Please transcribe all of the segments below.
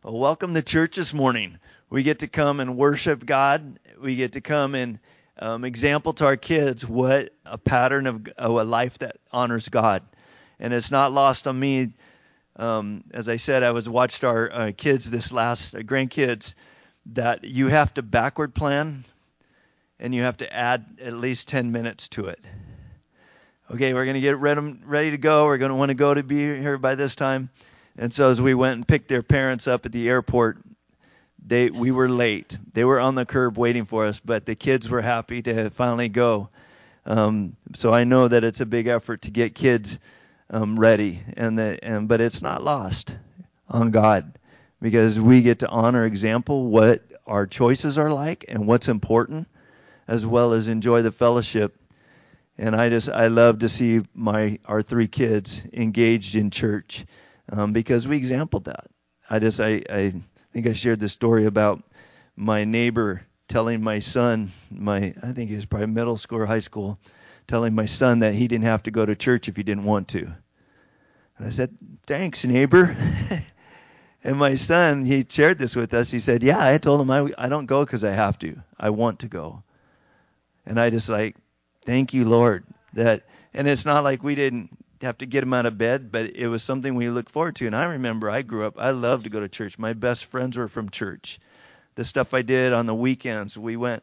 Well, welcome to church this morning. We get to come and worship God. We get to come and example to our kids what a pattern of a life that honors God. And it's not lost on me. As I said, I watched our kids this last grandkids that you have to backward plan and you have to add at least 10 minutes to it. Okay, we're going to get ready to go. We're going to want to go to be here by this time. And so as we went and picked their parents up at the airport, we were late. They were on the curb waiting for us, but the kids were happy to finally go. So I know that it's a big effort to get kids ready, but it's not lost on God, because we get to honor example what our choices are like and what's important, as well as enjoy the fellowship. And I love to see our three kids engaged in church, because we exampled that. I think I shared this story about my neighbor telling my son, I think he was probably middle school or high school, telling my son that he didn't have to go to church if he didn't want to. And I said, "Thanks, neighbor." And my son, he shared this with us. He said, "Yeah, I told him I don't go because I have to. I want to go." And I just thank you, Lord. And it's not like we didn't have to get him out of bed, but it was something we looked forward to. And I remember I grew up, I loved to go to church. My best friends were from church. The stuff I did on the weekends, we went,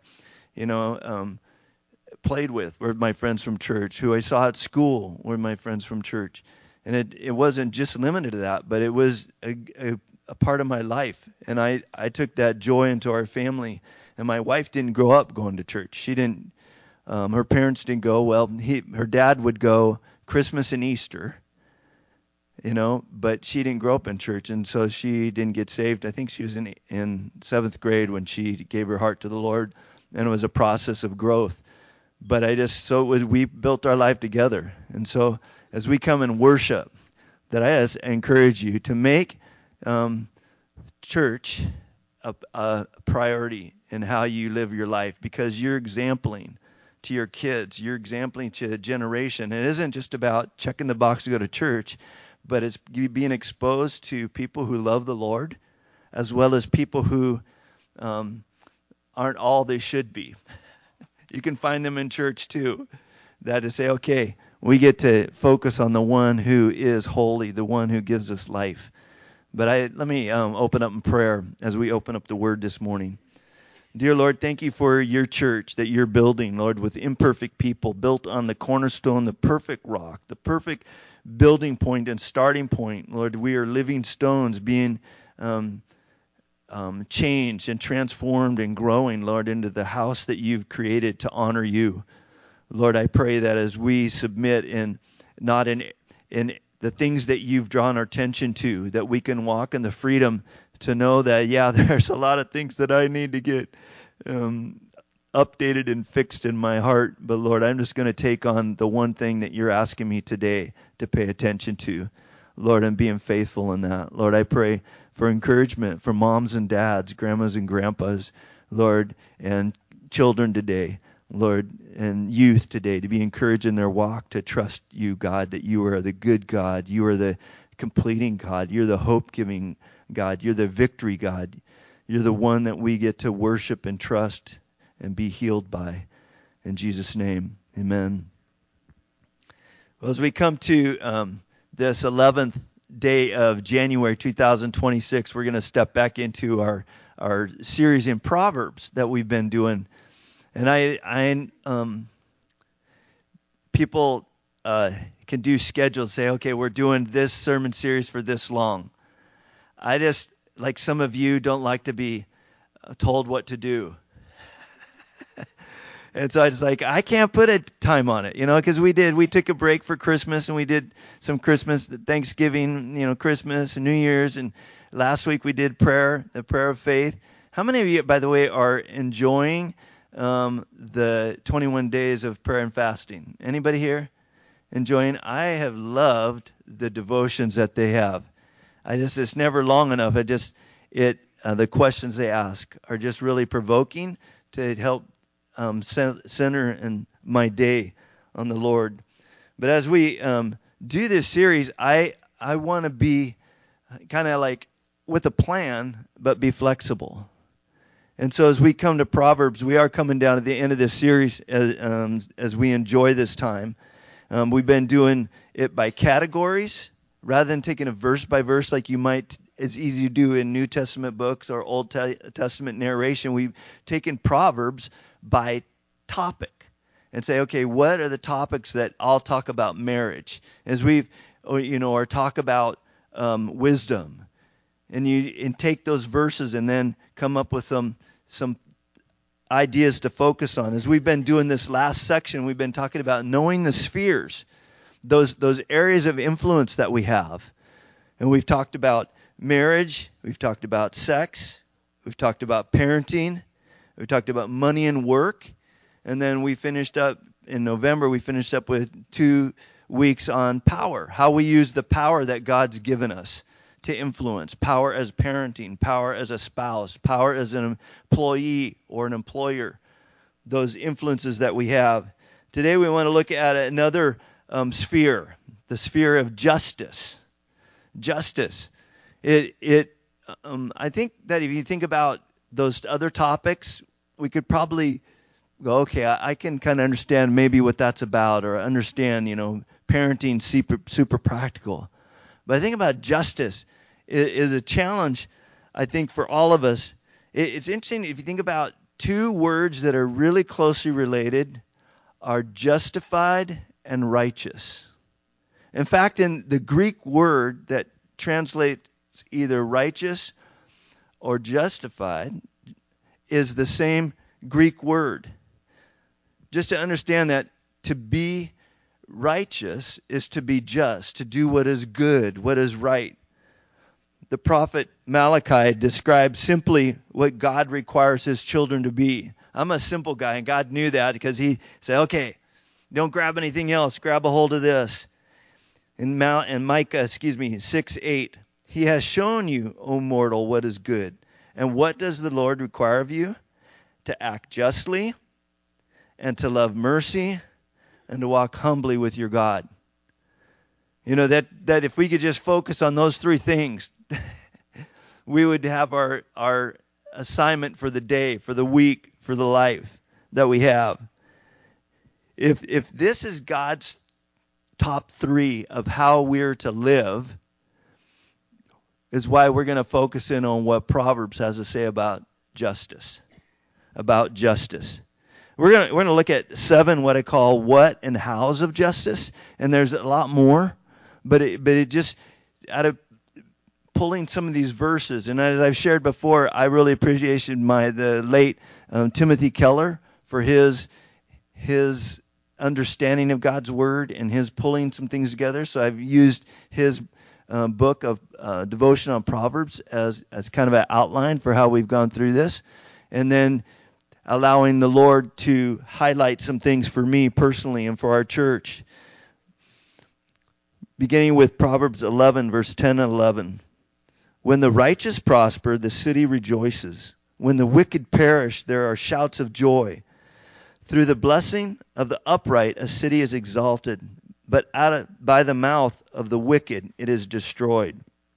played with were my friends from church. Who I saw at school were my friends from church. And it wasn't just limited to that, but it was a part of my life. And I took that joy into our family. And my wife didn't grow up going to church. She didn't. Her parents didn't go. Well, her dad would go Christmas and Easter, but she didn't grow up in church, and so she didn't get saved. I think she was in 7th grade when she gave her heart to the Lord, and it was a process of growth. But we built our life together. And so as we come and worship, that I just encourage you to make church a priority in how you live your life, because you're exempling to your kids, you're exempling to a generation. It isn't just about checking the box to go to church, but it's being exposed to people who love the Lord, as well as people who aren't all they should be. You can find them in church too. That is, say, okay, we get to focus on the one who is holy, the one who gives us life. But let me open up in prayer as we open up the Word this morning. Dear Lord, thank you for your church that you're building, Lord, with imperfect people, built on the cornerstone, the perfect rock, the perfect building point and starting point. Lord, we are living stones being changed and transformed and growing, Lord, into the house that you've created to honor you. Lord, I pray that as we submit not in the things that you've drawn our attention to, that we can walk in the freedom to know that, there's a lot of things that I need to get updated and fixed in my heart. But Lord, I'm just going to take on the one thing that you're asking me today to pay attention to. Lord, I'm being faithful in that. Lord, I pray for encouragement for moms and dads, grandmas and grandpas, Lord, and children today, Lord, and youth today, to be encouraged in their walk, to trust you, God, that you are the good God. You are the completing God. You're the hope-giving God. You're the victory God. You're the one that we get to worship and trust and be healed by. In Jesus' name, amen. Well, as we come to this 11th day of January 2026, we're going to step back into our series in Proverbs that we've been doing. And people can do schedules, say, okay, we're doing this sermon series for this long. I just, like some of you, don't like to be told what to do. And so I was I can't put a time on it, because we took a break for Christmas, and we did some Christmas, Thanksgiving, Christmas and New Year's. And last week we did the prayer of faith. How many of you, by the way, are enjoying the 21 days of prayer and fasting? Anybody here enjoying? I have loved the devotions that they have. It's never long enough. The questions they ask are just really provoking to help center in my day on the Lord. But as we do this series, I want to be kind of with a plan, but be flexible. And so as we come to Proverbs, we are coming down to the end of this series as we enjoy this time. We've been doing it by categories rather than taking a verse by verse like you might, it's easy to do in New Testament books or Old Testament narration. We've taken Proverbs by topic and say, okay, what are the topics that I'll talk about marriage? As we've, or talk about wisdom. And take those verses and then come up with some ideas to focus on. As we've been doing this last section, we've been talking about knowing the spheres, those areas of influence that we have. And we've talked about marriage, we've talked about sex, we've talked about parenting, we've talked about money and work, and then we finished up in November, we finished up with 2 weeks on power, how we use the power that God's given us to influence, power as parenting, power as a spouse, power as an employee or an employer, those influences that we have. Today we want to look at another sphere, the sphere of justice. Justice. I think that if you think about those other topics, we could probably go, okay, I can kind of understand maybe what that's about, or understand, parenting super practical. But I think about justice is a challenge, I think, for all of us. It's interesting if you think about 2 words that are really closely related are justified and righteous. In fact, in the Greek word that translates either righteous or justified is the same Greek word. Just to understand that to be righteous is to be just, to do what is good, what is right. The prophet Malachi describes simply what God requires his children to be. I'm a simple guy, and God knew that because he said, okay, don't grab anything else, grab a hold of this. In Micah 6:8, he has shown you, O mortal, what is good. And what does the Lord require of you? To act justly, and to love mercy, and to walk humbly with your God. That if we could just focus on those 3 things, we would have our assignment for the day, for the week, for the life that we have. If this is God's top 3 of how we're to live, is why we're going to focus in on what Proverbs has to say about justice. About justice. We're going to look at 7 what I call what and hows of justice, and there's a lot more, but it just, out of pulling some of these verses, and as I've shared before, I really appreciated the late Timothy Keller for his understanding of God's Word and his pulling some things together. So I've used his book of devotion on Proverbs as kind of an outline for how we've gone through this, and then allowing the Lord to highlight some things for me personally and for our church. Beginning with Proverbs 11, verse 10 and 11. When the righteous prosper, the city rejoices. When the wicked perish, there are shouts of joy. Through the blessing of the upright, a city is exalted, but by the mouth of the wicked, it is destroyed.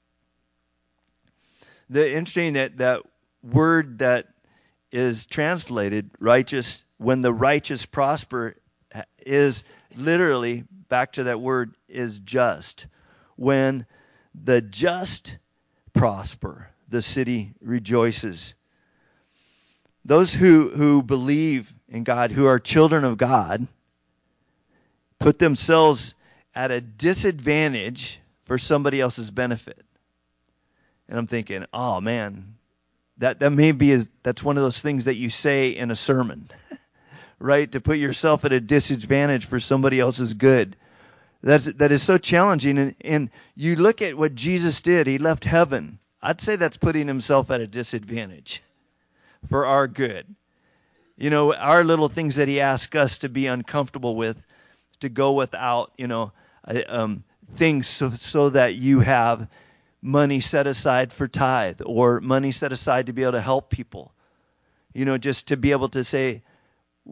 The interesting that word that is translated righteous, when the righteous prosper, is literally, back to that word, is just. When the just prosper, the city rejoices. Those who believe in God, who are children of God, put themselves at a disadvantage for somebody else's benefit. And I'm thinking, oh man, that may be that's one of those things that you say in a sermon, right? To put yourself at a disadvantage for somebody else's good. That is so challenging. And you look at what Jesus did. He left heaven. I'd say that's putting himself at a disadvantage for our good. Our little things that he asks us to be uncomfortable with, to go without, things so that you have money set aside for tithe or money set aside to be able to help people. Just to be able to say,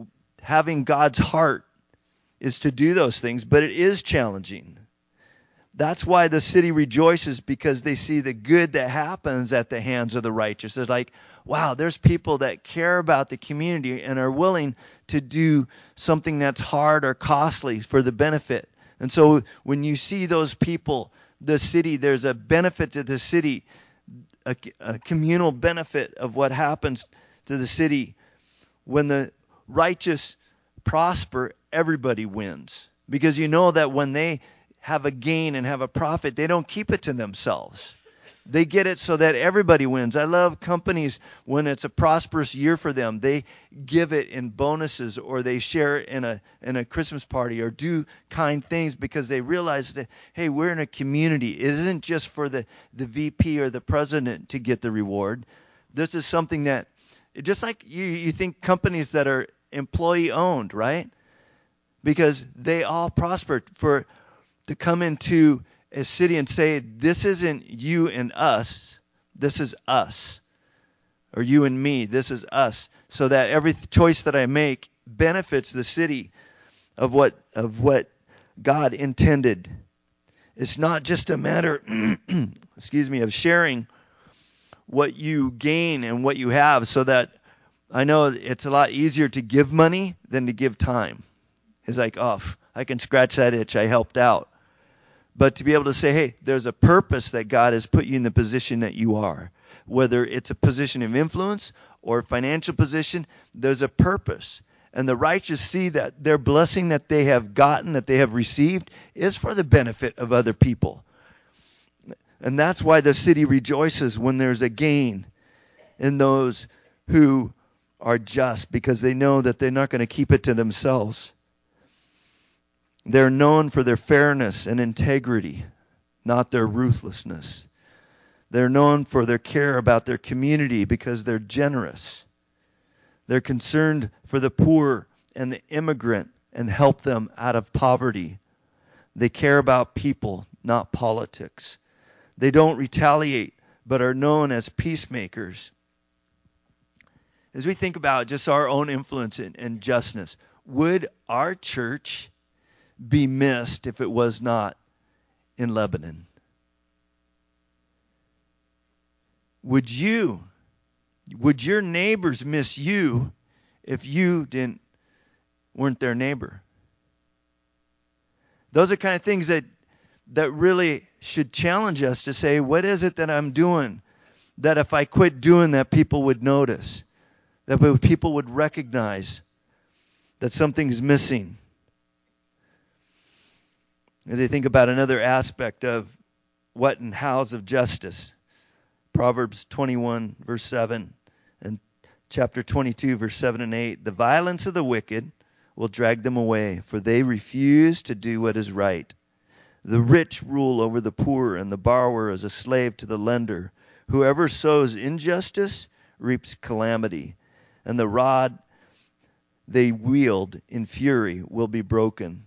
having God's heart is to do those things, but it is challenging. That's why the city rejoices, because they see the good that happens at the hands of the righteous. It's like, wow, there's people that care about the community and are willing to do something that's hard or costly for the benefit. And so when you see those people, the city, there's a benefit to the city, a communal benefit of what happens to the city. When the righteous prosper, everybody wins. Because you know that when they have a gain and have a profit, they don't keep it to themselves. They get it so that everybody wins. I love companies when it's a prosperous year for them. They give it in bonuses, or they share it in a Christmas party, or do kind things, because they realize that, hey, we're in a community. It isn't just for the VP or the president to get the reward. This is something that, just like you think companies that are employee owned, right? Because they all prosper. To come into a city and say, this isn't you and us, this is us. Or you and me, this is us. So that every choice that I make benefits the city of what God intended. It's not just a matter, of sharing what you gain and what you have, so that I know it's a lot easier to give money than to give time. It's like, oh, I can scratch that itch, I helped out. But to be able to say, hey, there's a purpose that God has put you in the position that you are. Whether it's a position of influence or a financial position, there's a purpose. And the righteous see that their blessing that they have gotten, that they have received, is for the benefit of other people. And that's why the city rejoices when there's a gain in those who are just, because they know that they're not going to keep it to themselves. They're known for their fairness and integrity, not their ruthlessness. They're known for their care about their community because they're generous. They're concerned for the poor and the immigrant and help them out of poverty. They care about people, not politics. They don't retaliate, but are known as peacemakers. As we think about just our own influence and justness, would our church be missed if it was not in Lebanon? Would your neighbors miss you if you weren't their neighbor? Those are kind of things that really should challenge us to say, what is it that I'm doing that if I quit doing that, people would notice, that people would recognize that something's missing? As I think about another aspect of what and hows of justice, Proverbs 21, verse 7, and chapter 22, verse 7 and 8, the violence of the wicked will drag them away, for they refuse to do what is right. The rich rule over the poor, and the borrower is a slave to the lender. Whoever sows injustice reaps calamity, and the rod they wield in fury will be broken.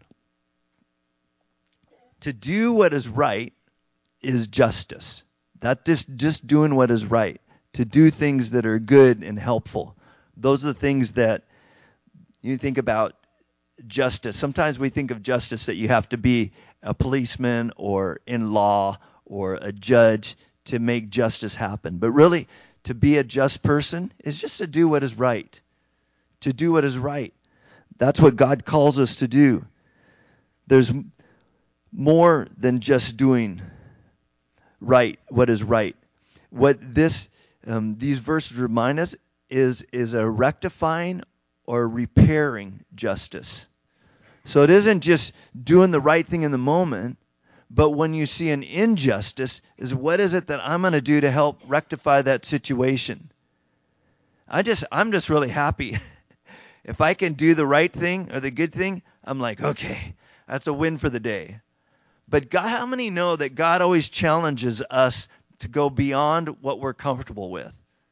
To do what is right is justice. That just doing what is right. To do things that are good and helpful. Those are the things that you think about justice. Sometimes we think of justice that you have to be a policeman or in law or a judge to make justice happen. But really, to be a just person is just to do what is right. To do what is right. That's what God calls us to do. There's more than just doing right, what is right. What these verses remind us is a rectifying or repairing justice. So it isn't just doing the right thing in the moment, but when you see an injustice, is what is it that I'm going to do to help rectify that situation? I'm just really happy. If I can do the right thing or the good thing, I'm like, okay, that's a win for the day. But God, how many know that God always challenges us to go beyond what we're comfortable with?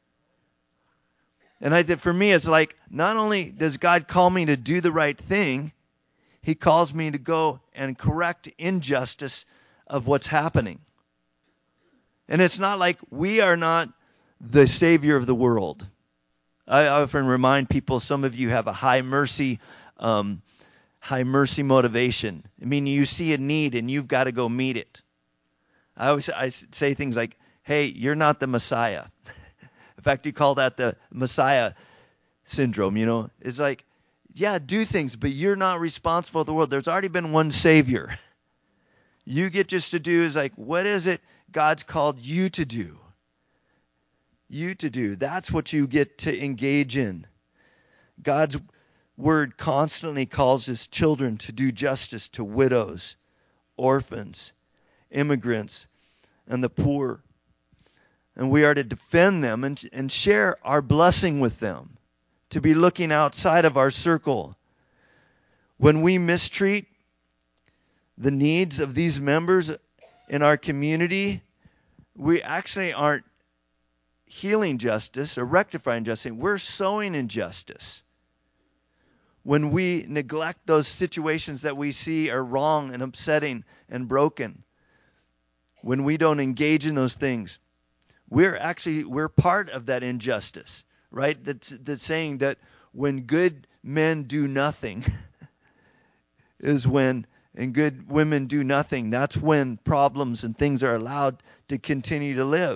And for me, it's like, not only does God call me to do the right thing, He calls me to go and correct injustice of what's happening. And it's not like we are not the Savior of the world. I often remind people, some of you have a high mercy high mercy motivation. I mean, you see a need and you've got to go meet it. I say things like, hey, you're not the Messiah. In fact, you call that the Messiah syndrome, you know. It's like, yeah, do things, but you're not responsible for the world. There's already been one Savior. You get just to do is like, what is it God's called you to do? You to do. That's what you get to engage in. God's word constantly calls his children to do justice to widows, orphans, immigrants, and the poor. And we are to defend them and share our blessing with them, to be looking outside of our circle. When we mistreat the needs of these members in our community, we actually aren't healing justice or rectifying justice. We're sowing injustice. When we neglect those situations that we see are wrong and upsetting and broken, when we don't engage in those things, we're part of that injustice, right? That's saying that when good men do nothing is when, and good women do nothing, that's when problems and things are allowed to continue to live.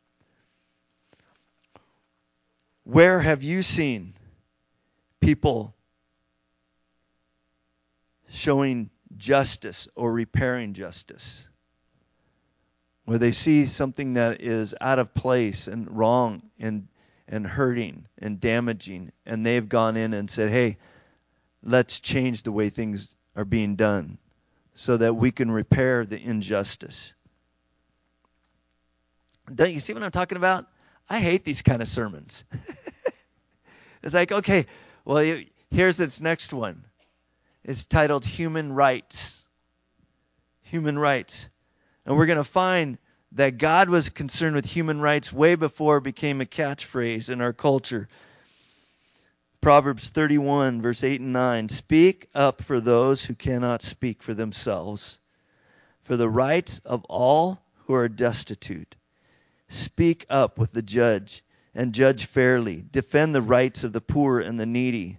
Where have you seen people showing justice or repairing justice? Where they see something that is out of place and wrong and hurting and damaging, and they've gone in and said, hey, let's change the way things are being done so that we can repair the injustice. Don't you see what I'm talking about? I hate these kind of sermons. It's like, okay, well, here's this next one. It's titled Human Rights. Human Rights. And we're going to find that God was concerned with human rights way before it became a catchphrase in our culture. Proverbs 31, verse 8 and 9. Speak up for those who cannot speak for themselves, for the rights of all who are destitute. Speak up with the judge and judge fairly. Defend the rights of the poor and the needy.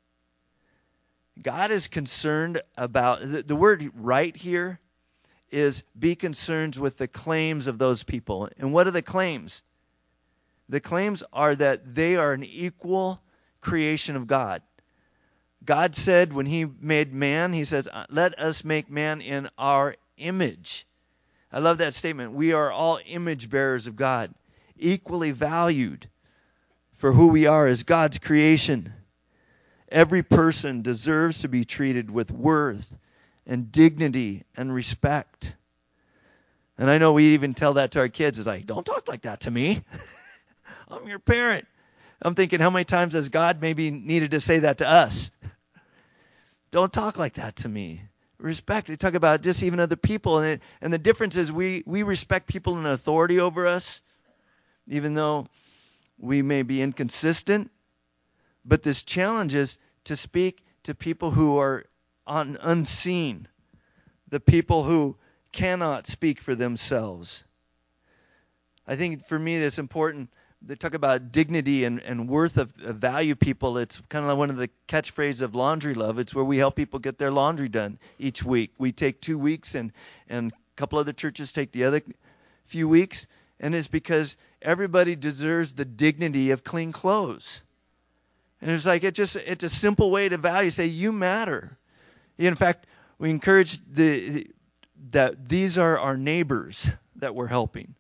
God is concerned about, the word right here is be concerned with the claims of those people. And what are the claims? The claims are that they are an equal creation of God. God said when he made man, he says, let us make man in our image. I love that statement. We are all image bearers of God, equally valued for who we are as God's creation. Every person deserves to be treated with worth and dignity and respect. And I know we even tell that to our kids. It's like, don't talk like that to me. I'm your parent. I'm thinking, how many times has God maybe needed to say that to us? Don't talk like that to me. Respect. We talk about just even other people. And the difference is we respect people in authority over us, even though we may be inconsistent. But this challenge is to speak to people who are unseen, the people who cannot speak for themselves. I think for me that's important. They talk about dignity and worth of value people. It's kind of like one of the catchphrases of Laundry Love. It's where we help people get their laundry done each week. We take 2 weeks, and a couple other churches take the other few weeks. And it's because everybody deserves the dignity of clean clothes. And it's like it's a simple way to value. Say you matter. In fact, we encourage that these are our neighbors that we're helping.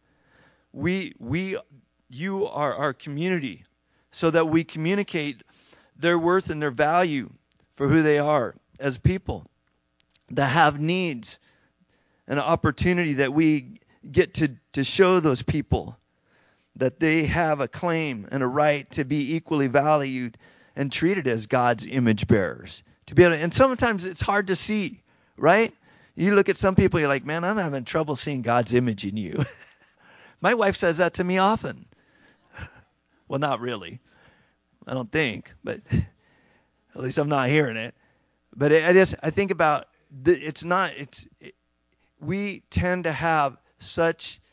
You are our community, so that we communicate their worth and their value for who they are as people that have needs, an opportunity that we get to show those people that they have a claim and a right to be equally valued and treated as God's image bearers. To be able to, and sometimes it's hard to see, right? You look at some people, you're like, man, I'm having trouble seeing God's image in you. My wife says that to me often. Well, not really. I don't think, but at least I'm not hearing it. But I think about we tend to have such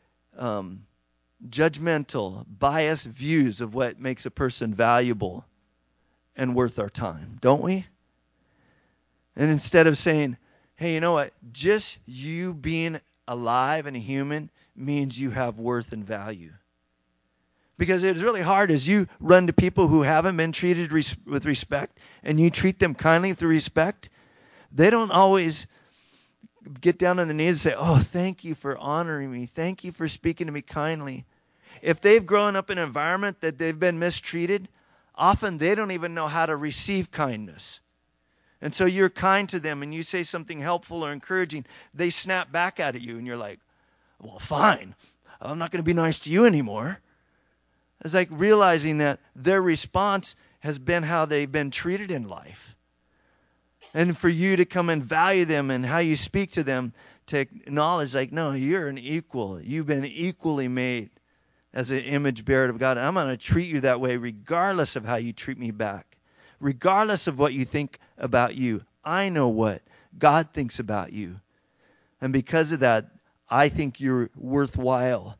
judgmental, biased views of what makes a person valuable and worth our time, don't we? And instead of saying, hey, you know what? Just you being alive and a human means you have worth and value. Because it's really hard as you run to people who haven't been treated with respect, and you treat them kindly through respect. They don't always get down on their knees and say, oh, thank you for honoring me. Thank you for speaking to me kindly. If they've grown up in an environment that they've been mistreated, often they don't even know how to receive kindness. And so you're kind to them and you say something helpful or encouraging, they snap back at you and you're like, well, fine. I'm not going to be nice to you anymore. It's like realizing that their response has been how they've been treated in life. And for you to come and value them and how you speak to them, to acknowledge like, no, you're an equal. You've been equally made as an image bearer of God. And I'm going to treat you that way regardless of how you treat me back. Regardless of what you think about you. I know what God thinks about you. And because of that, I think you're worthwhile.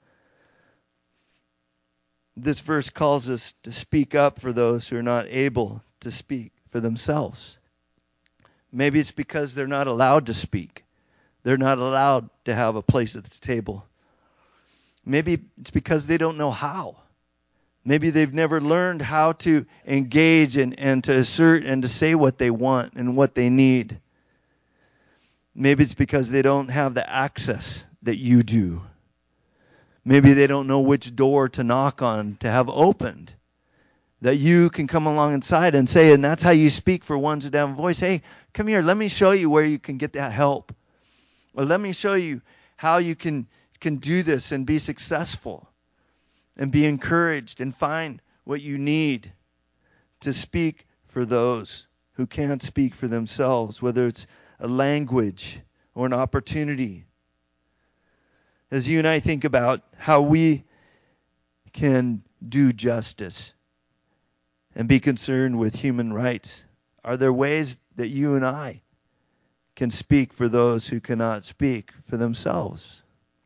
This verse calls us to speak up for those who are not able to speak for themselves. Maybe it's because they're not allowed to speak. They're not allowed to have a place at the table. Maybe it's because they don't know how. Maybe they've never learned how to engage and to assert and to say what they want and what they need. Maybe it's because they don't have the access that you do. Maybe they don't know which door to knock on to have opened. That you can come alongside and say, and that's how you speak for ones that have a voice. Hey, come here, let me show you where you can get that help. Or let me show you how you can do this and be successful. And be encouraged and find what you need to speak for those who can't speak for themselves, whether it's a language or an opportunity. As you and I think about how we can do justice and be concerned with human rights, are there ways that you and I can speak for those who cannot speak for themselves?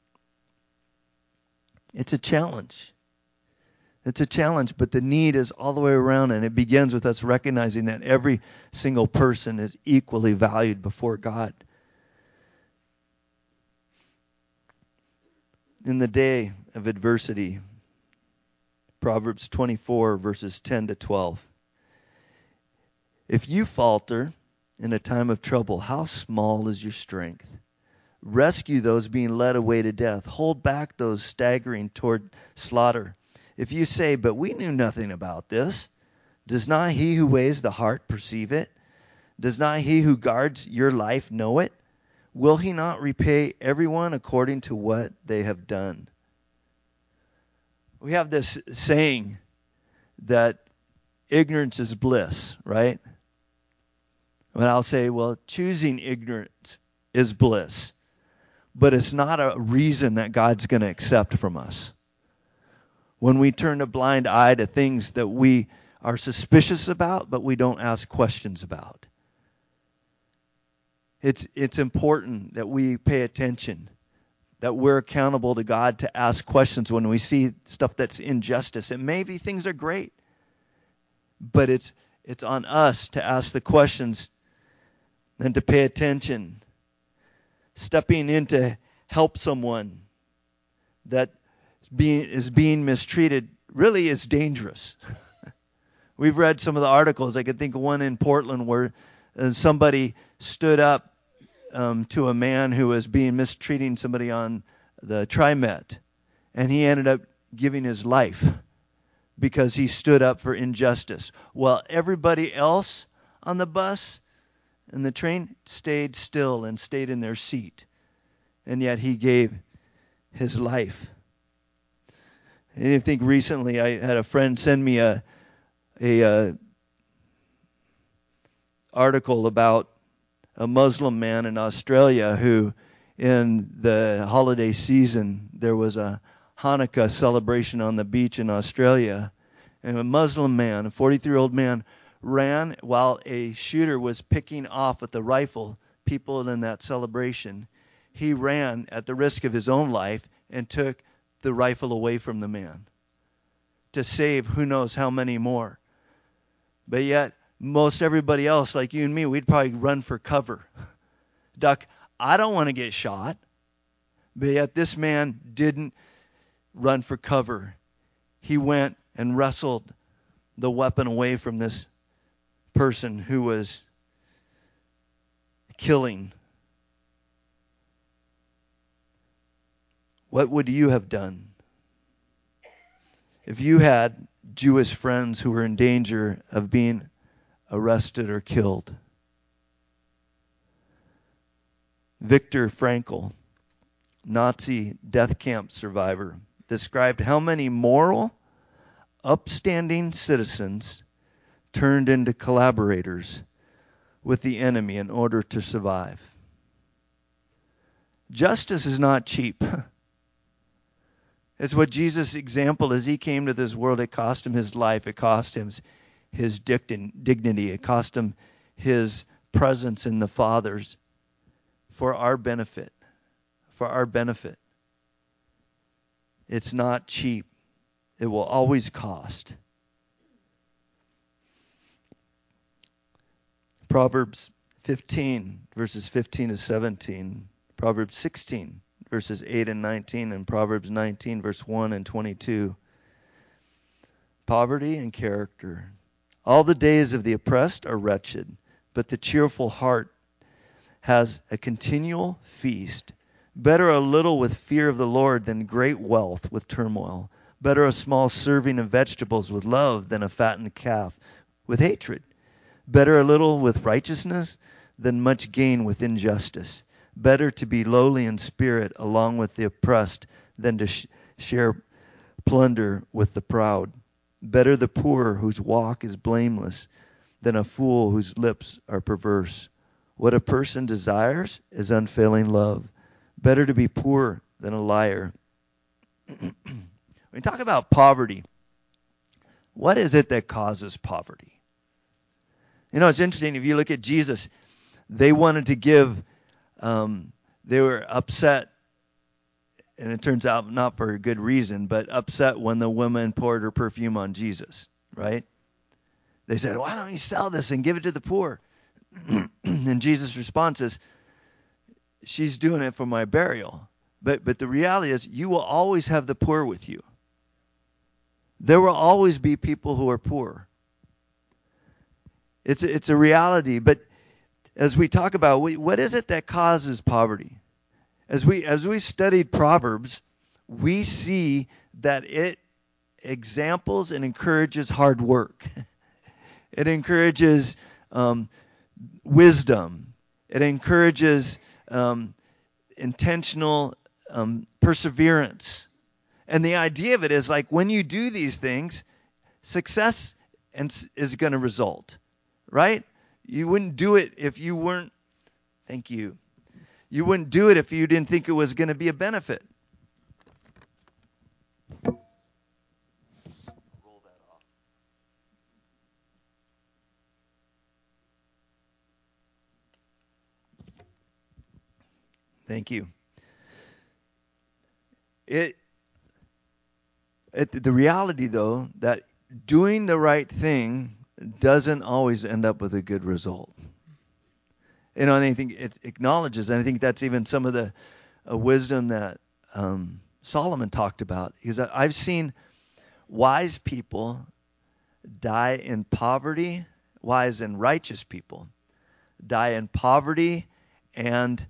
It's a challenge. It's a challenge, but the need is all the way around, and it begins with us recognizing that every single person is equally valued before God. In the day of adversity, Proverbs 24, verses 10 to 12. If you falter in a time of trouble, how small is your strength? Rescue those being led away to death. Hold back those staggering toward slaughter. If you say, but we knew nothing about this, does not he who weighs the heart perceive it? Does not he who guards your life know it? Will he not repay everyone according to what they have done? We have this saying that ignorance is bliss, right? And I'll say, well, choosing ignorance is bliss. But it's not a reason that God's going to accept from us. When we turn a blind eye to things that we are suspicious about, but we don't ask questions about. It's important that we pay attention, that we're accountable to God to ask questions when we see stuff that's injustice. And maybe things are great, but it's on us to ask the questions and to pay attention. Stepping in to help someone that is being mistreated really is dangerous. We've read some of the articles. I could think of one in Portland where somebody stood up to a man who was mistreating somebody on the TriMet, and he ended up giving his life because he stood up for injustice. While everybody else on the bus and the train stayed still and stayed in their seat, and yet he gave his life. And I think recently I had a friend send me a article about a Muslim man in Australia who, in the holiday season, there was a Hanukkah celebration on the beach in Australia, and a Muslim man, a 43-year-old man, ran while a shooter was picking off with a rifle people in that celebration. He ran at the risk of his own life and took the rifle away from the man to save who knows how many more. But yet, most everybody else, like you and me, we'd probably run for cover. Duck, I don't want to get shot. But yet this man didn't run for cover. He went and wrestled the weapon away from this person who was killing. What would you have done if you had Jewish friends who were in danger of being arrested or killed? Viktor Frankl, Nazi death camp survivor, described how many moral, upstanding citizens turned into collaborators with the enemy in order to survive. Justice is not cheap. It's what Jesus' example as he came to this world. It cost him his life. It cost him his dignity. It cost him his presence in the Father's for our benefit. For our benefit. It's not cheap. It will always cost. Proverbs 15, verses 15 to 17. Proverbs 16, verses 8 and 19. And Proverbs 19, verse 1 and 22. Poverty and character. All the days of the oppressed are wretched, but the cheerful heart has a continual feast. Better a little with fear of the Lord than great wealth with turmoil. Better a small serving of vegetables with love than a fattened calf with hatred. Better a little with righteousness than much gain with injustice. Better to be lowly in spirit along with the oppressed than to share plunder with the proud. Better the poor whose walk is blameless than a fool whose lips are perverse. What a person desires is unfailing love. Better to be poor than a liar. When we talk about poverty, what is it that causes poverty? You know, it's interesting. If you look at Jesus, they wanted to give, they were upset, and it turns out not for a good reason, but upset when the woman poured her perfume on Jesus, right? They said, why don't you sell this and give it to the poor? And Jesus' response is, she's doing it for my burial. But the reality is, you will always have the poor with you. There will always be people who are poor. It's a reality. But as we talk about, what is it that causes poverty? As we studied Proverbs, we see that it examples and encourages hard work. It encourages wisdom. It encourages intentional perseverance. And the idea of it is like when you do these things, success is going to result, right? You wouldn't do it if you weren't, thank you. You wouldn't do it if you didn't think it was going to be a benefit. Roll that off. Thank you. The reality, though, that doing the right thing doesn't always end up with a good result. You know, and I think it acknowledges, and I think that's even some of the wisdom that Solomon talked about. Because I've seen wise people die in poverty, wise and righteous people die in poverty and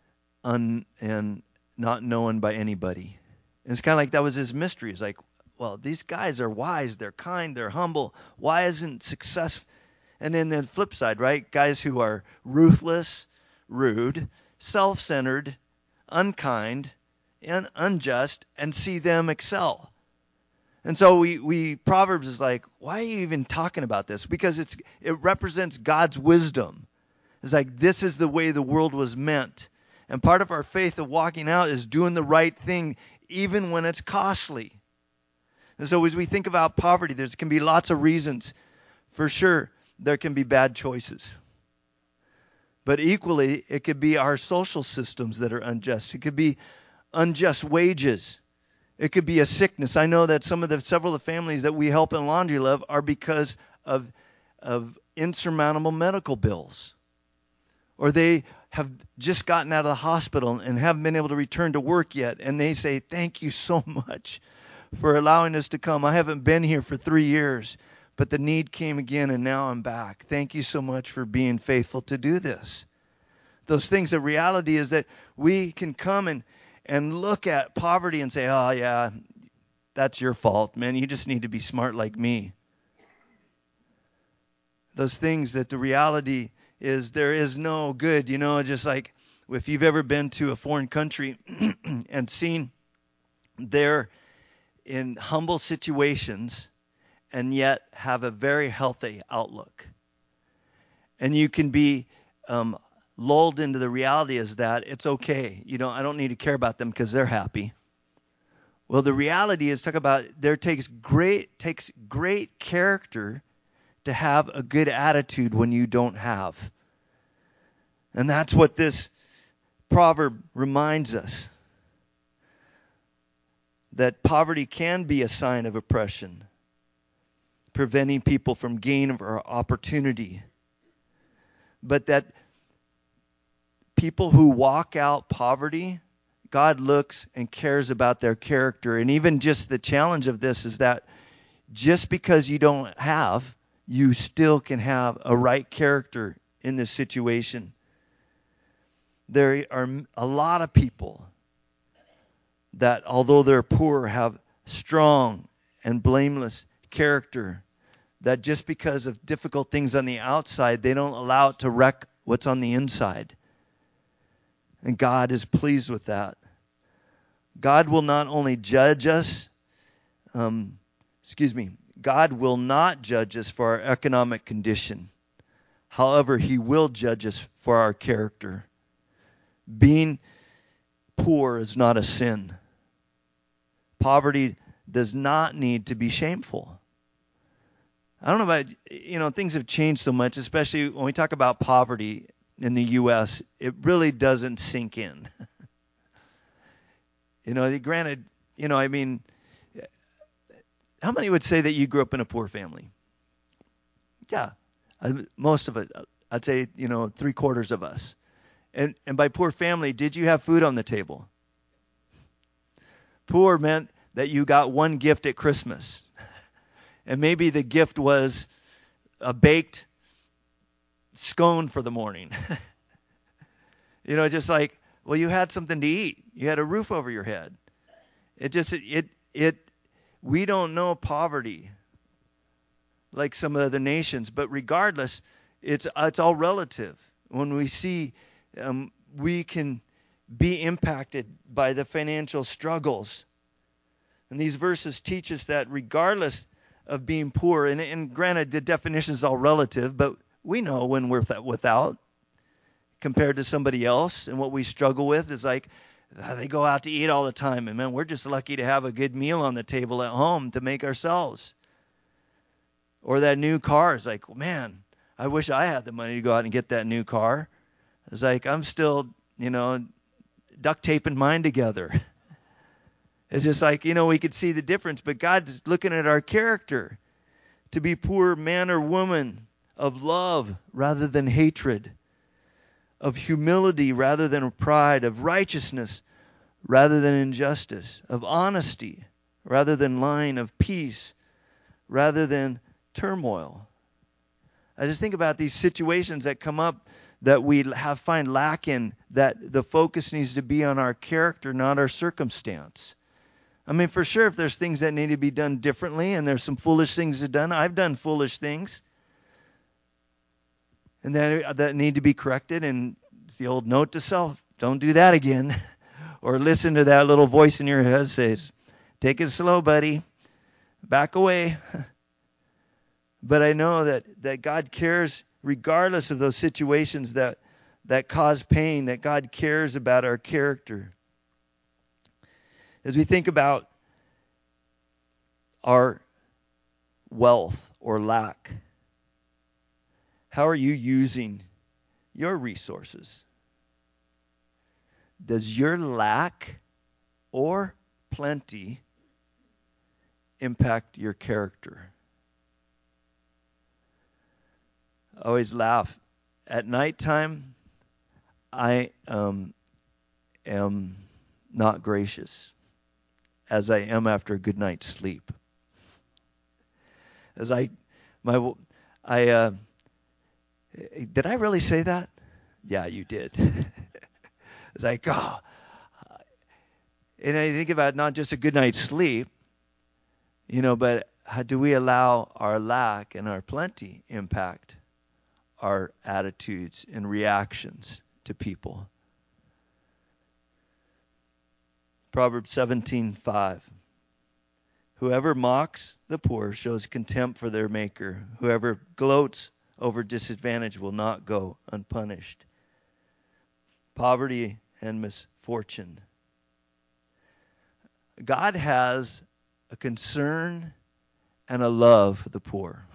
not known by anybody. And it's kind of like that was his mystery. It's like, well, these guys are wise, they're kind, they're humble. Why isn't success? And then the flip side, right? Guys who are ruthless, rude, self-centered, unkind, and unjust, and see them excel. And so we Proverbs is like, why are you even talking about this? Because it represents God's wisdom. It's like this is the way the world was meant. And part of our faith of walking out is doing the right thing even when it's costly. And so as we think about poverty, there can be lots of reasons. For sure, there can be bad choices. But equally, it could be our social systems that are unjust. It could be unjust wages. It could be a sickness. I know that several of the families that we help in Laundry Love are because of insurmountable medical bills. Or they have just gotten out of the hospital and haven't been able to return to work yet. And they say, thank you so much for allowing us to come. I haven't been here for 3 years, but the need came again and now I'm back. Thank you so much for being faithful to do this. Those things, the reality is that we can come and look at poverty and say, oh yeah, that's your fault, man. You just need to be smart like me. Those things that the reality is there is no good, just like if you've ever been to a foreign country and seen they're in humble situations and yet have a very healthy outlook. And you can be lulled into the reality is that it's okay. I don't need to care about them because they're happy. Well, the reality is, talk about there takes great character to have a good attitude when you don't have. And that's what this proverb reminds us. That poverty can be a sign of oppression, preventing people from gain or opportunity. But that people who walk out poverty, God looks and cares about their character. And even just the challenge of this is that just because you don't have, you still can have a right character in this situation. There are a lot of people that, although they're poor, have strong and blameless character, that just because of difficult things on the outside, they don't allow it to wreck what's on the inside. And God is pleased with that. God will not only judge us, God will not judge us for our economic condition. However, He will judge us for our character. Being poor is not a sin. Poverty does not need to be shameful. I don't know about, things have changed so much, especially when we talk about poverty in the U.S., it really doesn't sink in. Granted, how many would say that you grew up in a poor family? Yeah, most of it. I'd say, 3/4 of us. And by poor family, did you have food on the table? Poor meant that you got one gift at Christmas. And maybe the gift was a baked scone for the morning. Just like, well, you had something to eat. You had a roof over your head. We don't know poverty like some other nations, but regardless, it's all relative. When we see, we can be impacted by the financial struggles. And these verses teach us that regardless of being poor, and granted, the definition is all relative, but we know when we're without compared to somebody else, and what we struggle with is like, they go out to eat all the time, and man, we're just lucky to have a good meal on the table at home to make ourselves. Or that new car is like, man, I wish I had the money to go out and get that new car. It's like, I'm still, duct taping mine together. It's just like, we could see the difference, but God's looking at our character to be poor man or woman of love rather than hatred, of humility rather than pride, of righteousness rather than injustice, of honesty rather than lying, of peace rather than turmoil. I just think about these situations that come up that we find lack in, that the focus needs to be on our character, not our circumstance. I mean, for sure, if there's things that need to be done differently and there's some foolish things to done, I've done foolish things, and that need to be corrected. And it's the old note to self, don't do that again. Or listen to that little voice in your head that says, take it slow, buddy. Back away. But I know that God cares regardless of those situations that cause pain, that God cares about our character. As we think about our wealth or lack, how are you using your resources? Does your lack or plenty impact your character? I always laugh. At nighttime, I am not gracious as I am after a good night's sleep. As I did I really say that? Yeah, you did. It's like, oh, and I think about not just a good night's sleep, but how do we allow our lack and our plenty impact our attitudes and reactions to people? Proverbs 17:5. Whoever mocks the poor shows contempt for their maker. Whoever gloats over disadvantage will not go unpunished. Poverty and misfortune. God has a concern and a love for the poor.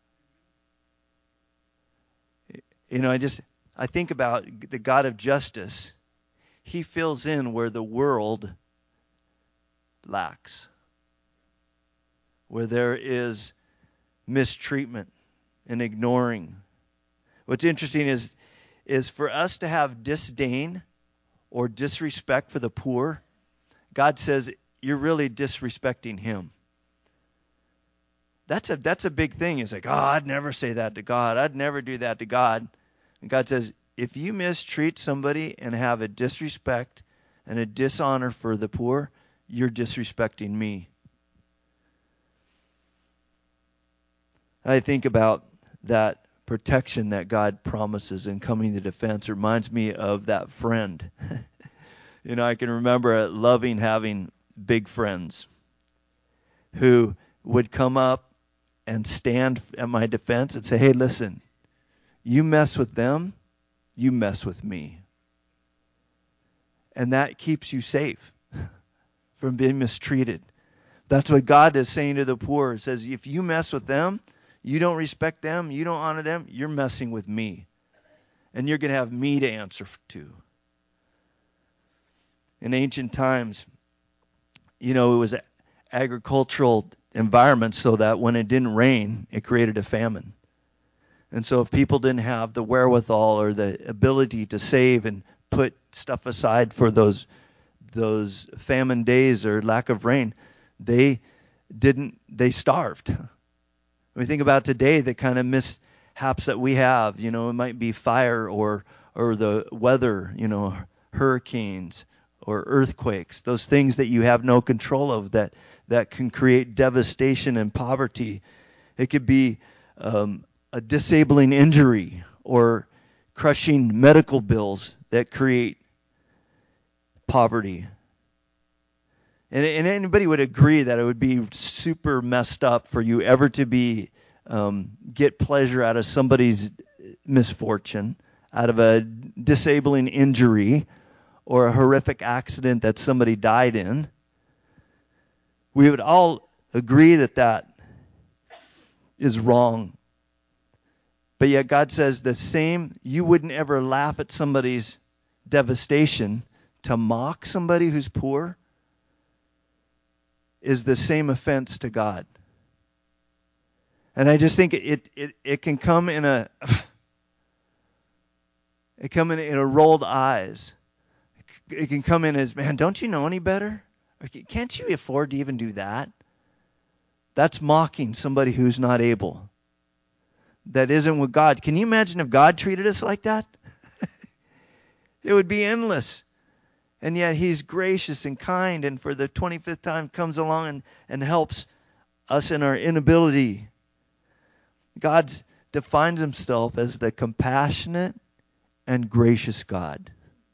I think about the God of justice. He fills in where the world lacks, where there is mistreatment and ignoring. What's interesting is for us to have disdain or disrespect for the poor, God says you're really disrespecting him. That's a big thing. It's like, oh, I'd never say that to God. I'd never do that to God. And God says, if you mistreat somebody and have a disrespect and a dishonor for the poor, you're disrespecting me. I think about that protection that God promises in coming to defense. It reminds me of that friend. I can remember loving having big friends who would come up and stand at my defense and say, hey, listen, you mess with them, you mess with me. And that keeps you safe from being mistreated. That's what God is saying to the poor. It says, if you mess with them, you don't respect them, you don't honor them, you're messing with me. And you're going to have me to answer to. In ancient times, it was an agricultural environment so that when it didn't rain, it created a famine. And so if people didn't have the wherewithal or the ability to save and put stuff aside for those famine days or lack of rain, they starved. When we think about today, the kind of mishaps that we have, it might be fire or the weather, hurricanes or earthquakes, those things that you have no control of that can create devastation and poverty. It could be a disabling injury or crushing medical bills that create poverty. And anybody would agree that it would be super messed up for you ever to get pleasure out of somebody's misfortune, out of a disabling injury or a horrific accident that somebody died in. We would all agree that is wrong. But yet God says the same, you wouldn't ever laugh at somebody's devastation. To mock somebody who's poor is the same offense to God. And I just think it can come in a rolled eyes. It can come in as, man, don't you know any better? Or can't you afford to even do that? That's mocking somebody who's not able. That isn't what God. Can you imagine if God treated us like that? It would be endless. And yet he's gracious and kind, and for the 25th time comes along and helps us in our inability. God defines himself as the compassionate and gracious God.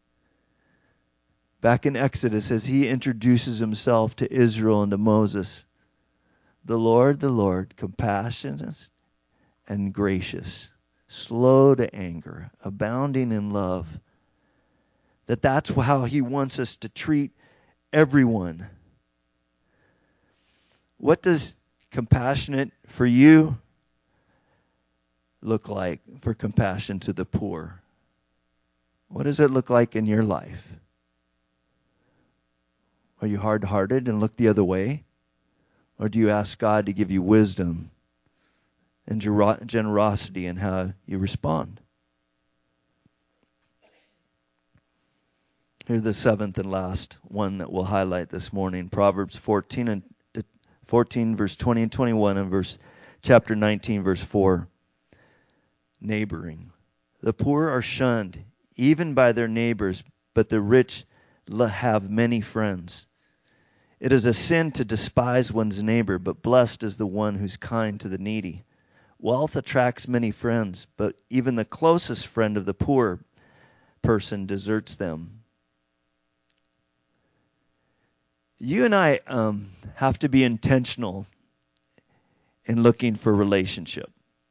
Back in Exodus, as he introduces himself to Israel and to Moses, the Lord, compassionate and gracious, slow to anger, abounding in love. That's how he wants us to treat everyone. What does compassionate for you look like for compassion to the poor? What does it look like in your life? Are you hard-hearted and look the other way? Or do you ask God to give you wisdom and generosity in how you respond. Here's the seventh and last one that we'll highlight this morning. Proverbs 14 verse 20 and 21 and chapter 19 verse 4. Neighboring. The poor are shunned even by their neighbors, but the rich have many friends. It is a sin to despise one's neighbor, but blessed is the one who's kind to the needy. Wealth attracts many friends, but even the closest friend of the poor person deserts them. You and I have to be intentional in looking for relationship.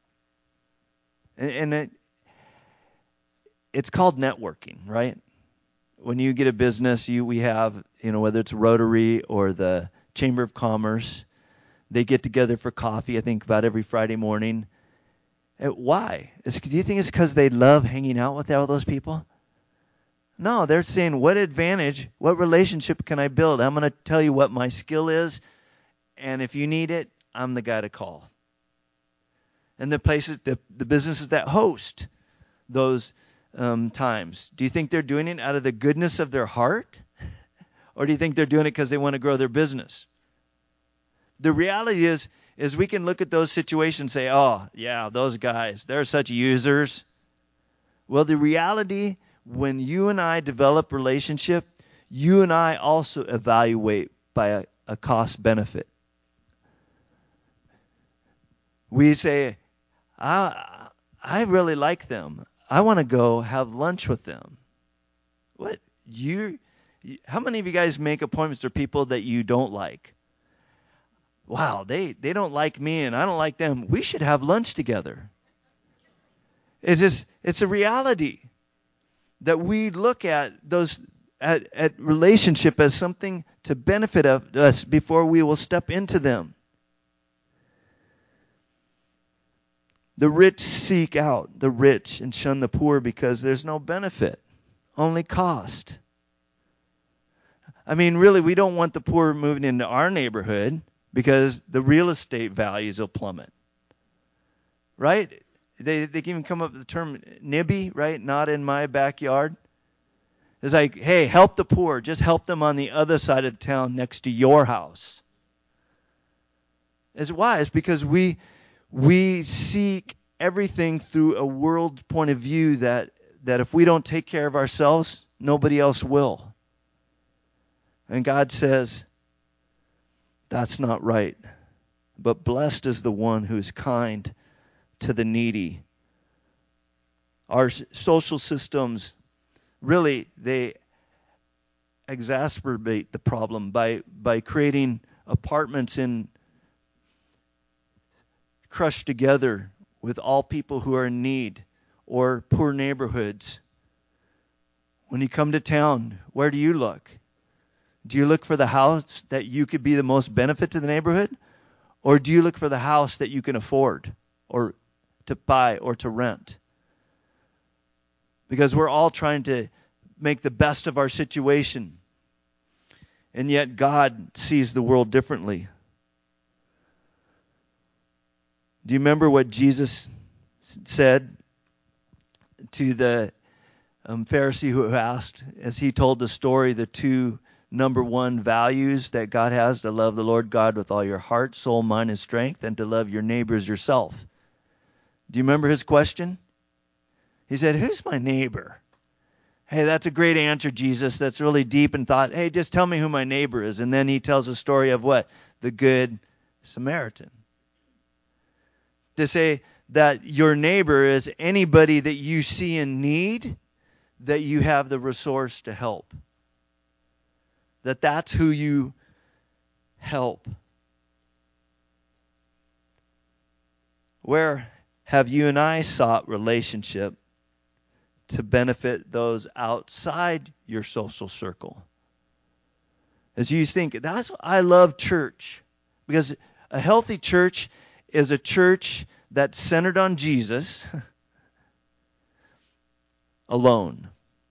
And it's called networking, right? When you get a business, we have, whether it's Rotary or the Chamber of Commerce, they get together for coffee, I think, about every Friday morning. Why? Do you think it's because they love hanging out with all those people? No, they're saying, what relationship can I build? I'm going to tell you what my skill is, and if you need it, I'm the guy to call. And the places, the businesses that host those times, do you think they're doing it out of the goodness of their heart? Or do you think they're doing it because they want to grow their business? The reality is we can look at those situations and say, oh, yeah, those guys, they're such users. Well, the reality, when you and I develop relationship, you and I also evaluate by a cost benefit. We say, I really like them. I want to go have lunch with them. What? How many of you guys make appointments for people that you don't like? Wow, they don't like me and I don't like them. We should have lunch together. It's a reality that we look at at relationship as something to benefit us before we will step into them. The rich seek out the rich and shun the poor because there's no benefit, only cost. I mean, really, we don't want the poor moving into our neighborhood because the real estate values will plummet. Right? They can even come up with the term NIMBY, right? Not in my backyard. It's like, hey, help the poor. Just help them on the other side of the town next to your house. It's why? It's because we seek everything through a world point of view that if we don't take care of ourselves, nobody else will. And God says, that's not right. But blessed is the one who is kind to the needy. Our social systems, really, they exacerbate the problem by creating apartments crushed together with all people who are in need, or poor neighborhoods. When you come to town, where do you look? Do you look for the house that you could be the most benefit to the neighborhood? Or do you look for the house that you can afford or to buy or to rent? Because we're all trying to make the best of our situation. And yet God sees the world differently. Do you remember what Jesus said to the Pharisee who asked, as he told the story, the two number one values that God has: to love the Lord God with all your heart, soul, mind, and strength, and to love your neighbor as yourself? Do you remember his question? He said, who's my neighbor? Hey, that's a great answer, Jesus. That's really deep and thought. Hey, just tell me who my neighbor is. And then he tells a story of what? The Good Samaritan. To say that your neighbor is anybody that you see in need, that you have the resource to help. That's who you help. Where have you and I sought relationship to benefit those outside your social circle? As you think, I love church, because a healthy church is a church that's centered on Jesus alone.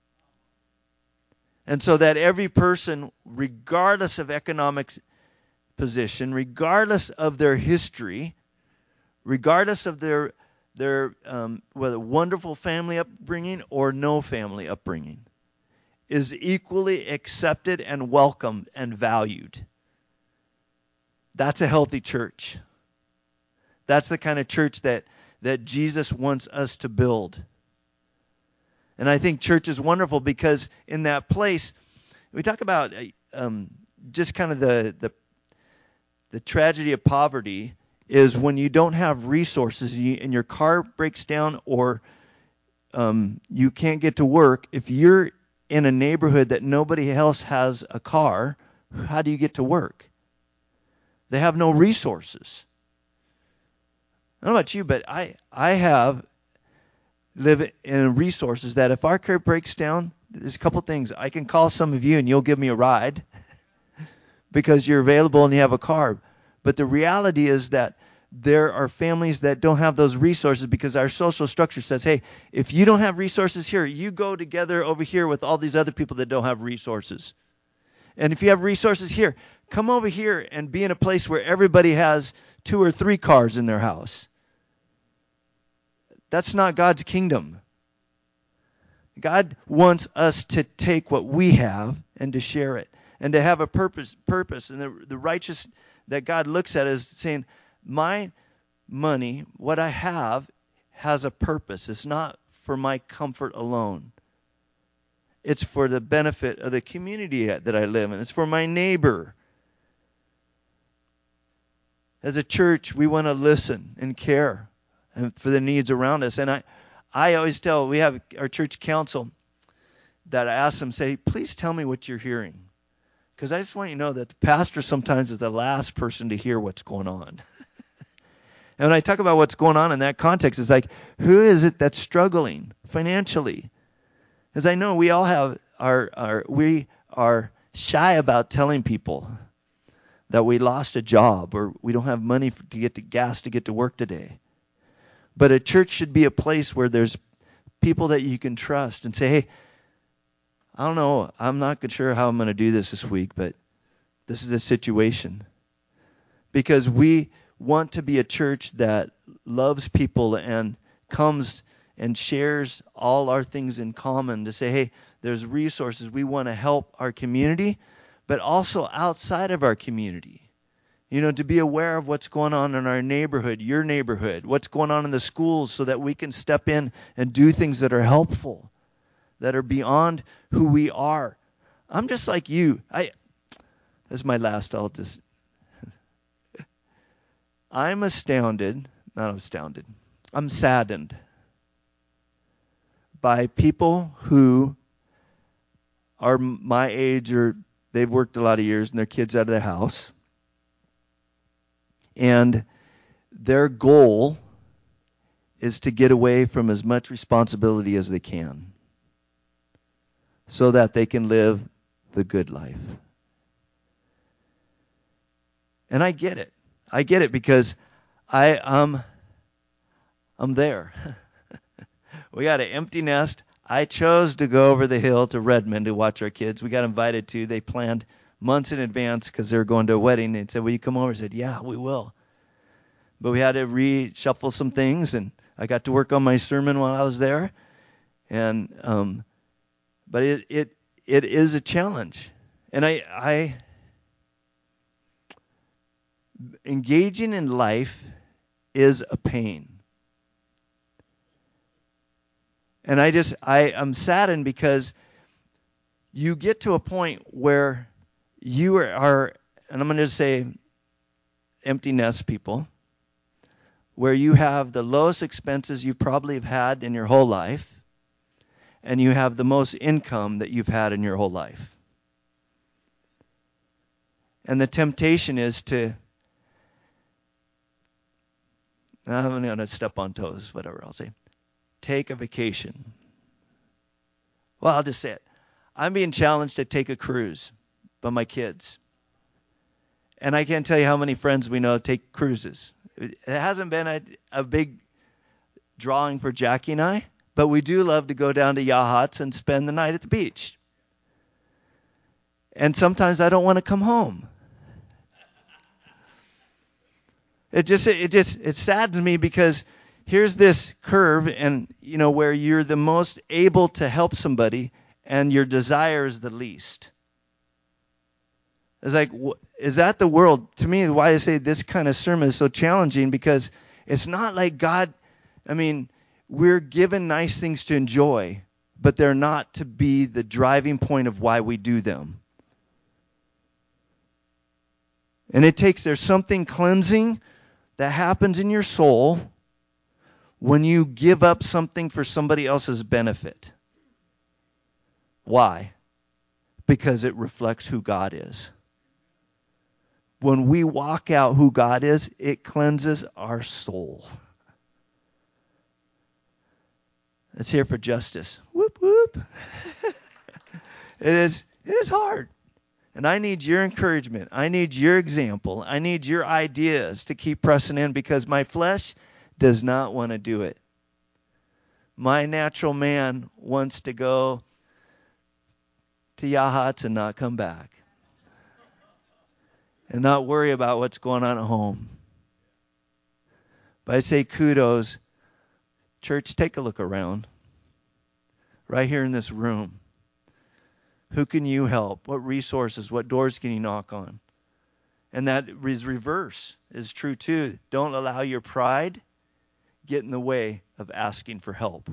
And so that every person, regardless of economic position, regardless of their history, regardless of their whether wonderful family upbringing or no family upbringing, is equally accepted and welcomed and valued. That's a healthy church. That's the kind of church that Jesus wants us to build. And I think church is wonderful because in that place, we talk about just kind of the tragedy of poverty is when you don't have resources and your car breaks down or you can't get to work. If you're in a neighborhood that nobody else has a car, how do you get to work? They have no resources. I don't know about you, but I live in resources that if our car breaks down, there's a couple things. I can call some of you and you'll give me a ride because you're available and you have a car. But the reality is that there are families that don't have those resources because our social structure says, hey, if you don't have resources here, you go together over here with all these other people that don't have resources. And if you have resources here, come over here and be in a place where everybody has 2 or 3 cars in their house. That's not God's kingdom. God wants us to take what we have and to share it and to have a purpose. And the righteous that God looks at is saying, my money, what I have, has a purpose. It's not for my comfort alone. It's for the benefit of the community that I live in. It's for my neighbor. As a church, we want to listen and care for the needs around us. And I always tell, we have our church council that I ask them, say, please tell me what you're hearing. Because I just want you to know that the pastor sometimes is the last person to hear what's going on. And when I talk about what's going on in that context, it's like, who is it that's struggling financially? As I know we all have we are shy about telling people that we lost a job or we don't have money to get to gas to get to work today. But a church should be a place where there's people that you can trust and say, hey, I don't know, I'm not sure how I'm going to do this week, but this is a situation. Because we want to be a church that loves people and comes and shares all our things in common to say, hey, there's resources. We want to help our community, but also outside of our community. You know, to be aware of what's going on in our neighborhood, your neighborhood, what's going on in the schools so that we can step in and do things that are helpful, that are beyond who we are. I'm just like you. This is my last. I'm saddened by people who are my age or they've worked a lot of years and their kids out of the house. And their goal is to get away from as much responsibility as they can so that they can live the good life. And I get it. I get it because I'm there. We got an empty nest. I chose to go over the hill to Redmond to watch our kids. We got invited to. They planned months in advance because they were going to a wedding. They said, will you come over? I said, yeah, we will. But we had to reshuffle some things, and I got to work on my sermon while I was there. And but it is a challenge. And I engaging in life is a pain. And I'm saddened because you get to a point where you are, and I'm going to say empty nest people, where you have the lowest expenses you probably have had in your whole life, and you have the most income that you've had in your whole life. And the temptation is to, I'm going to step on toes, whatever I'll say, take a vacation. Well, I'll just say it. I'm being challenged to take a cruise by my kids. And I can't tell you how many friends we know take cruises. It hasn't been a big drawing for Jackie and I, but we do love to go down to Yachats and spend the night at the beach. And sometimes I don't want to come home. It saddens me because here's this curve, and where you're the most able to help somebody and your desire is the least. It's like, is that the world? To me, why I say this kind of sermon is so challenging, because it's not like God, we're given nice things to enjoy, but they're not to be the driving point of why we do them. And there's something cleansing that happens in your soul when you give up something for somebody else's benefit. Why? Because it reflects who God is. When we walk out who God is, it cleanses our soul. Let's hear for justice. Whoop, whoop. It is hard. And I need your encouragement. I need your example. I need your ideas to keep pressing in, because my flesh does not want to do it. My natural man wants to go to Yahats and not come back. And not worry about what's going on at home. But I say kudos. Church, take a look around. Right here in this room. Who can you help? What resources? What doors can you knock on? And that is reverse, is true too. Don't allow your pride get in the way of asking for help.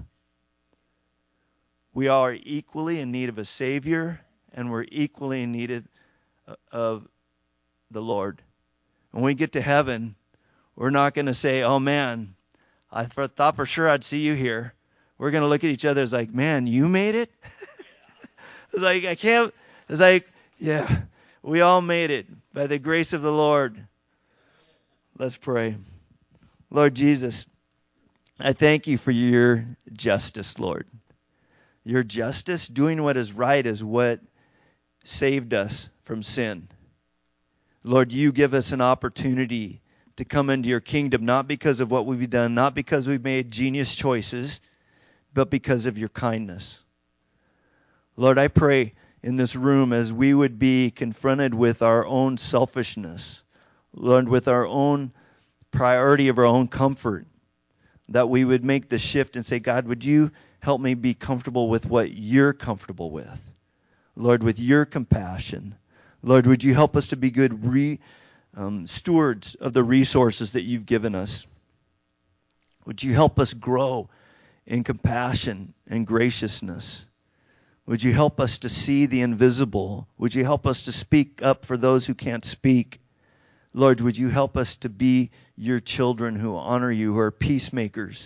We are equally in need of a Savior, and we're equally in need of the Lord. When we get to heaven, we're not going to say, oh man, I thought for sure I'd see you here. We're going to look at each other as like, man, you made it? It's like, I can't. It's like, yeah, we all made it by the grace of the Lord. Let's pray. Lord Jesus, I thank you for your justice, Lord. Your justice, doing what is right, is what saved us from sin. Lord, you give us an opportunity to come into your kingdom, not because of what we've done, not because we've made genius choices, but because of your kindness. Lord, I pray in this room, as we would be confronted with our own selfishness, Lord, with our own priority of our own comfort, that we would make the shift and say, God, would you help me be comfortable with what you're comfortable with? Lord, with your compassion. Lord, would you help us to be good stewards of the resources that you've given us? Would you help us grow in compassion and graciousness? Would you help us to see the invisible? Would you help us to speak up for those who can't speak? Lord, would you help us to be your children who honor you, who are peacemakers?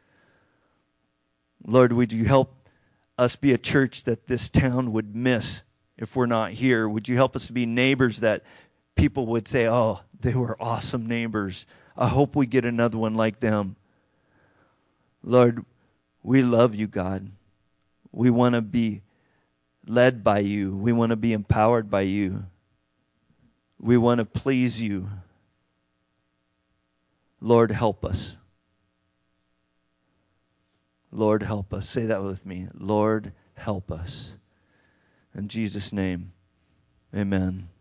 Lord, would you help us be a church that this town would miss if we're not here? Would you help us to be neighbors that people would say, oh, they were awesome neighbors. I hope we get another one like them. Lord, we love you, God. We want to be led by you. We want to be empowered by you. We want to please you. Lord, help us. Lord, help us. Say that with me. Lord, help us. In Jesus' name, amen.